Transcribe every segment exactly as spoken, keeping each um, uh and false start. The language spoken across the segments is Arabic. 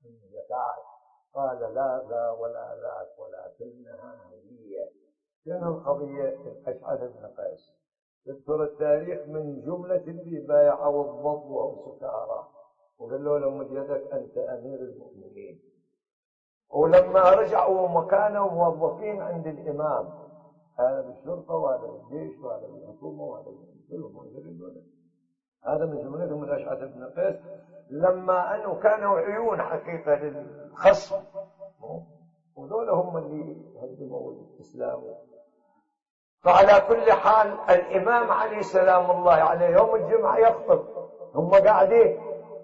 زكاة. قال لا ذا ولا ذاك ولكنها هدية. شنو القضية؟ الأشعث بن قيس يذكر التاريخ من جملة اللي بايعوا الضب وهم سكارى وقالوا له مد يدك أنت أمير المؤمنين. ولما رجعوا وكانوا موظفين عند الإمام، هذا بالشرطة وهذا بالجيش وهذا بالحكومة وهذا بالدولة، هذا من جملتهم الأشعث بن قيس. لما أنه كانوا عيون حقيقة للخصم، وذول هم اللي هدموا الإسلام. فعلى كل حال الإمام علي سلام الله عليه يوم الجمعة يخطب، هم قاعدين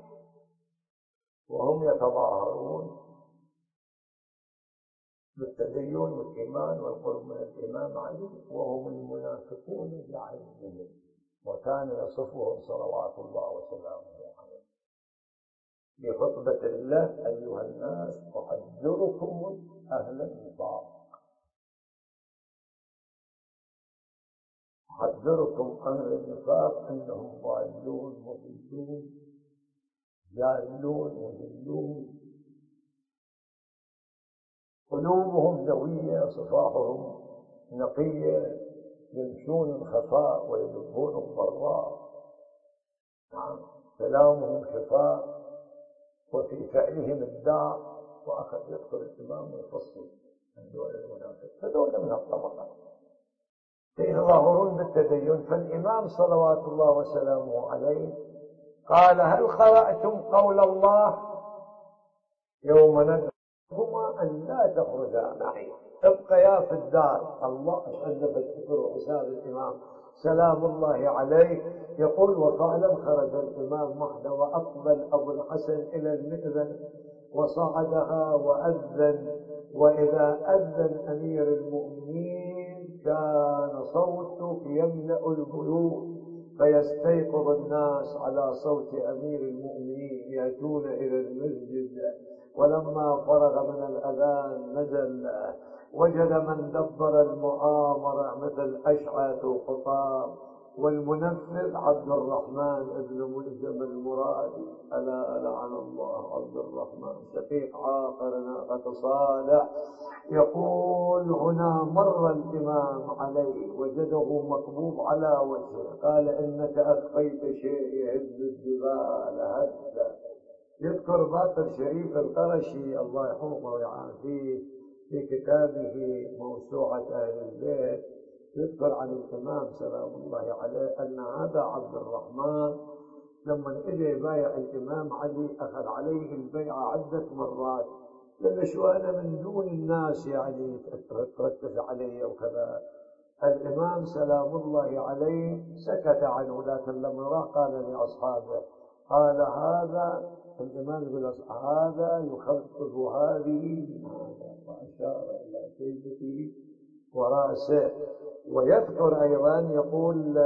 وهم يتظاهرون بالتدين والإيمان والقرب من الإمام علي، وهم المنافقون بعينهم، وكان يصفهم صلوات الله وسلامه عليه بخطبة الله: أيها الناس أحذركم أهل النفاق، أحذركم أهل النفاق أنهم ضالون مضلون جاهلون مذلون، قلوبهم ذوية صفاحهم نقية، يمشون الخفاء ويدبون الضراء، نعم كلامهم شفاء وفي فعلهم الداء. وأخذ يذكر الإمام ويفصل عن دول المنافق، فدول من الطبقة يتظاهرون بالتدين. فالإمام صلوات الله وسلامه عليه قال: هل قرأتم قول الله يوم ندعوهما أن لا تخرجا معي، ابقيا في الدار؟ الله ألف الذكر وحساب الإمام سلام الله عليه يقول: وفعلا خرج الإمام وحده، وأقبل أبو الحسن إلى المئذن وصعدها وأذن، وإذا أذن أمير المؤمنين كان صوته يملأ البيوت فيستيقظ الناس على صوت أمير المؤمنين يأتون إلى المسجد. ولما فرغ من الأذان نزل، وجد من دبر المؤامرة مثل أشعث وخطاب، والمنفذ عبد الرحمن بن ملجم المرادي، ألا لعن الله عبد الرحمن شقيق عاقر ناقة صالح. يقول: هنا مر الإمام عليه وجده مكبوب على وجهه، قال: إنك أخفيت شيء يهز الجبال هزا. يذكر باقر شريف القرشي الله يحفظه ويعافيه في كتابه موسوعة أهل البيت، يذكر عن الإمام سلام الله عليه أن هذا عبد الرحمن لما اجى يبايع الإمام علي أخذ عليه البيعة عدة مرات، قال: شو أنا من دون الناس يعني تركز علي وكذا. الإمام سلام الله عليه سكت عنه، لكن لما راح قال لأصحابه، قال: هذا الإمام يقول: هذا يخفف هذه من هذا، وأشار إلى سيدته ورأسه. ويذكر أيضا يقول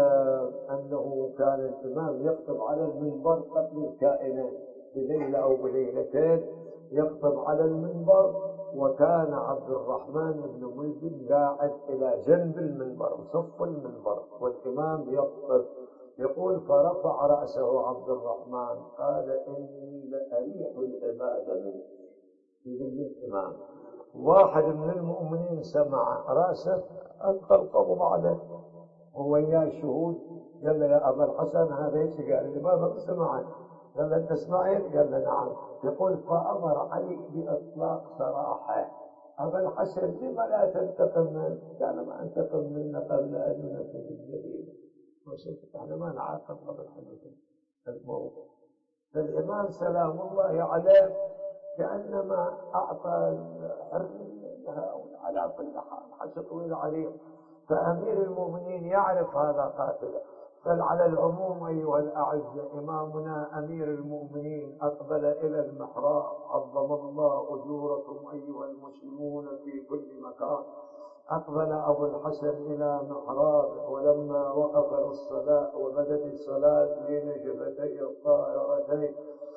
أنه كان الإمام يخطب على المنبر قبل الكائنات بليلة أو بليلتين، يخطب على المنبر، وكان عبد الرحمن بن ملجم قاعد إلى جنب المنبر وصف المنبر والإمام يخطب. يقول: فرفع رأسه عبد الرحمن قال: إني لأريح العباد منه. يقول الإمام واحد من المؤمنين سمع رأسه ألقى القبض عليه هو وياه الشهود، قال له: يا أبا الحسن هذا ايش؟ قال: الإمام سمع. قال له: أنت سمعت؟ قال له: نعم. يقول: فأمر علي بإطلاق سراحه. أبا الحسن لما لا تنتقم منه؟ قال: ما أنتقم منه قبل أن ينفذ الجريمة، وشفت احنا ما نعاقب قبل حدوث الموت. فالإمام سلام الله عليه كأنما أعطى الحرية لهؤلاء على كل حال، حتى طويل عليه. فأمير المؤمنين يعرف هذا قاتله. فعلى العموم أيها الأعزة، إمامنا أمير المؤمنين أقبل إلى المحراب، عظم الله أجوركم أيها المسلمون في كل مكان. أقبل أبو الحسن إلى محرابه، ولما وقف للصلاة وبدت الصلاة بين شفتي الطاهرتين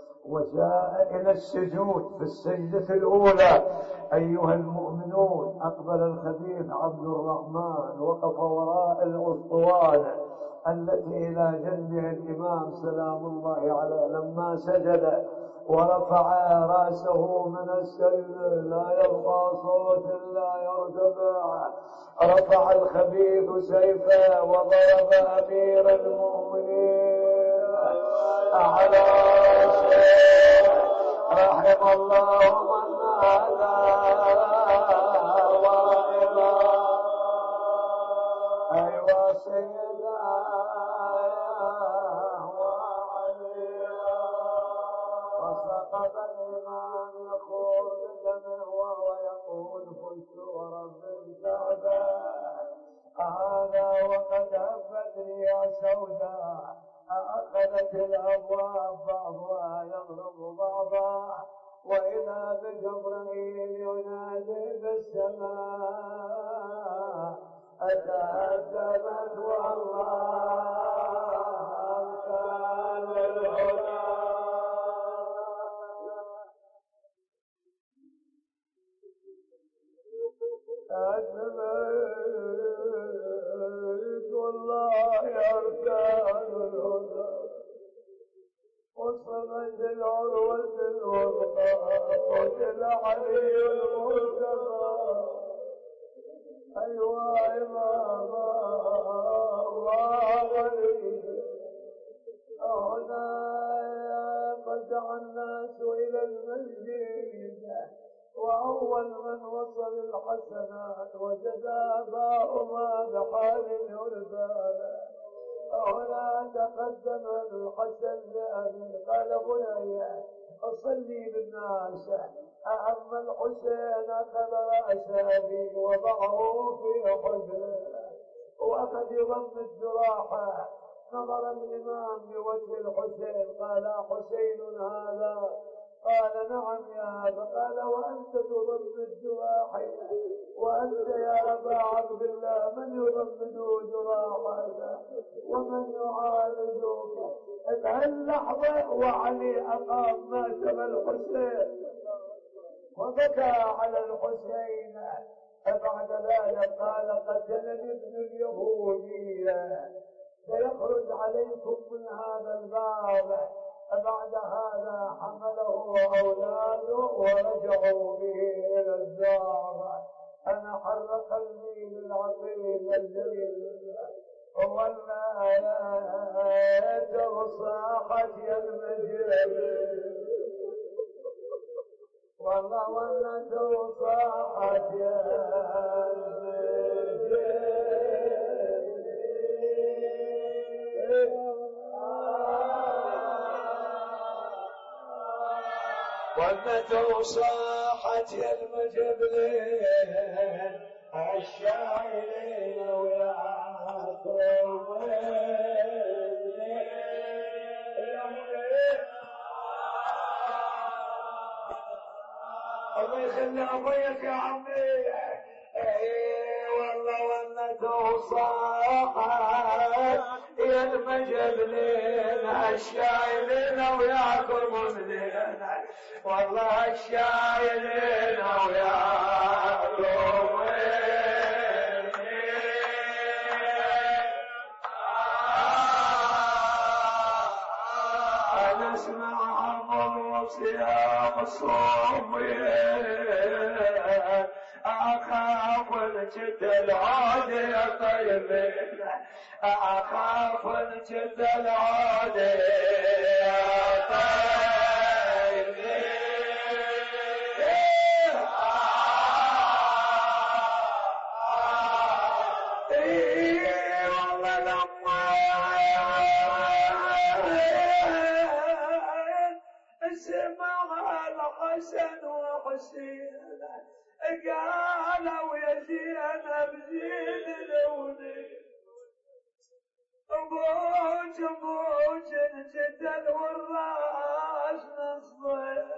وجاء إلى السجود في السجدة الأولى، أيها المؤمنون أقبل الخبيث عبد الرحمن وقف وراء الأسطوانة التي إلى جنبها الإمام سلام الله عليه. لما سجد ورفع رأسه من السيف لا يبقى صوت لا يرتفع. رفع الخبيث سيفه وضرب أمير المؤمنين على رأسه. رحم الله من هذا وإله. أيوا سيدا وسقط الإمام يقول بدمه وهو يقول قلت ورب الكعبة هذا وقد هبت رياح سوداء أخذت الأبواب بعضها يضرب بعضا وإذا بجبرائيل ينادي بالسماء أتهدمت والله كان الهدى. أتمنيت والله أركان الهدى وصمت العروة الوثقى قتل علي المصطفى. أيوا إمام الله ولي هنا فزع الناس إلى المسجد وأول من وصل الحسنات وجد آباؤهما بحال يرثان. هنا تقدم الحسن لأبي قال بني أصلي بالناس. أما الحسين أخذ رأس أبي وضعه في حجره وأخذ يضم الجراحة. نظر الإمام بوجه الحسين قال حسين هذا؟ قال نعم يا أبا. قال وأنت تضم الجراح وأنت يا أبا عبد الله من يضمد جراحك ومن يعالجك؟ بهاللحظة وعلي أقام ماتم الحسين وبكى على الحسين. فبعد ذلك قال قتلني ابن اليهودية سيخرج عليكم من هذا الباب. فبعد هذا حمله أولاده ورجعوا به إلى الدار. أنا حرق الميل العظيم الليل والآيات وصاحت يا المجرم والله ولت وصاحت يا المجرم ولت وصاحت يا المجبلين الشاعرين وياكم الله يخلي ابويك يا عمي. والله ولت وصاحت يا المجبلين الشاعرين وياكم مدين. والله الشاعرين وياكم أنا اسمع عمر صيام الصومية أخاف الجد العادي يا طيبين أخاف الجد العادي يا طيبين. والله لما سمع الحسن وحسين قالوا يا زينب زين لوني بوج بوج انجدل والراس نصين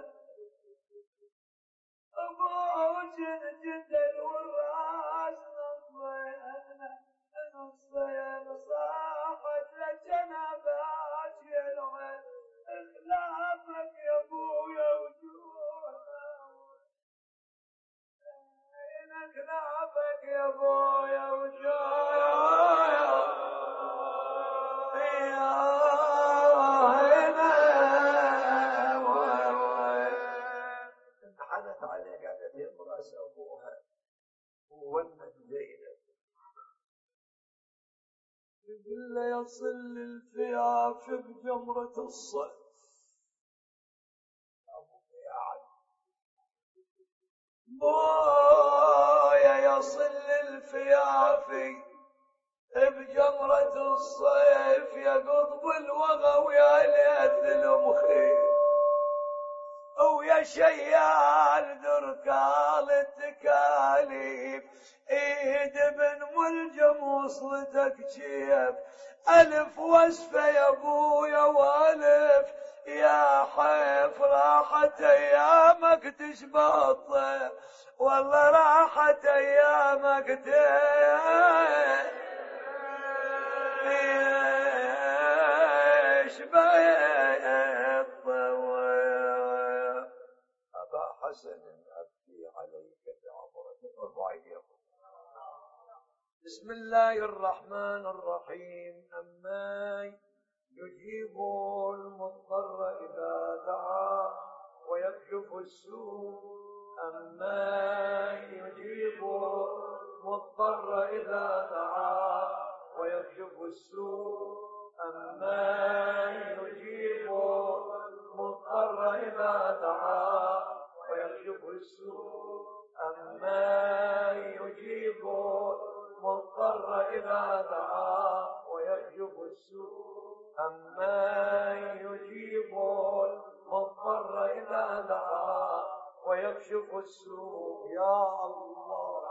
بوج انجدل والراس نصين نصين صاحت لجنبات يا العين خلافك يا ابويا وجونا خلافك يا ابويا وجونا عليه قعدتين براس أبوها وولد زينب يقول له يصل الفياف بجمرة الصيف بويا يصل الفيافي بجمرة الصيف يا قطب الوغى ويا ليث المخيف ويا شيال دركال التكاليف ايد بن ملجم وصلتك جيب الف وسفه يا ابويا والف يا حيف راحت ايامك تشبه الطير والله راحت ايامك تشبه الطير. ابا حسن ابكي عليك بعبرة الرعية. بسم الله الرحمن الرحيم. أما يجيب المضطر إذا دعا ويكشف السوء أما يجيب المضطر إذا دعا ويكشف السوء أما يجيب المضطر إذا دعا ويكشف السوء أما يجيب المضطر إذا دعا ويكشف السوء أما يجيب المضطر إذا دعا ويكشف السوء. يا الله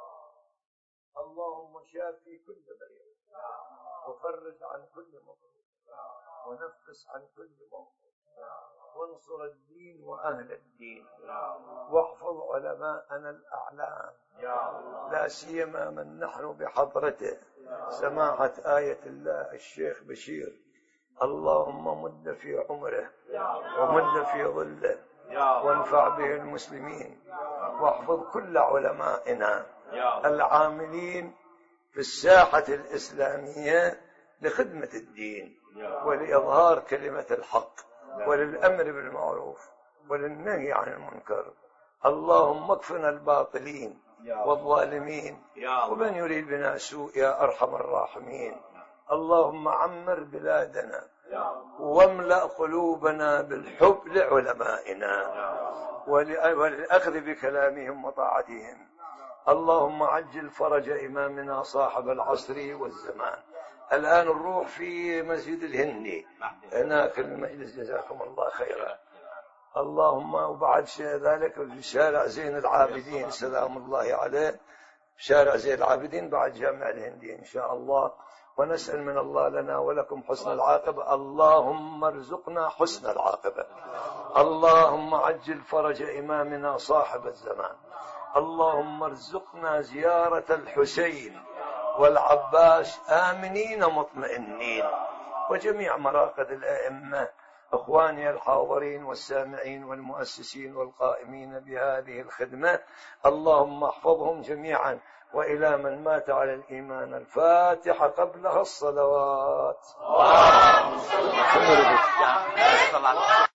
اللهم شافي كل مريض وفرج عن كل مكروه ونفس عن كل مغفور وانصر الدين وأهل الدين واحفظ علماءنا الأعلام لا سيما من نحن بحضرته سماحة آية الله الشيخ بشير. اللهم مد في عمره ومد في ظله وانفع به المسلمين واحفظ كل علمائنا العاملين في الساحة الإسلامية لخدمة الدين ولإظهار كلمة الحق وللأمر بالمعروف وللنهي عن المنكر. اللهم اكفنا الباطلين والظالمين ومن يريد بنا سوء يا أرحم الراحمين. اللهم عمر بلادنا واملأ قلوبنا بالحب لعلمائنا وللأخذ بكلامهم وطاعتهم. اللهم عجل فرج إمامنا صاحب العصر والزمان. الآن نروح في مسجد الهندي هناك المجلس جزاكم الله خيرا. اللهم وبعد ذلك في شارع زين العابدين سلام الله عليه شارع زين العابدين بعد جامع الهندي إن شاء الله. ونسأل من الله لنا ولكم حسن العاقبة. اللهم ارزقنا حسن العاقبة. اللهم عجل فرج إمامنا صاحب الزمان. اللهم ارزقنا زيارة الحسين والعباس آمنين مطمئنين وجميع مراقد الأئمة أخواني الحاضرين والسامعين والمؤسسين والقائمين بهذه الخدمة. اللهم احفظهم جميعا وإلى من مات على الإيمان الفاتحة قبلها الصلوات.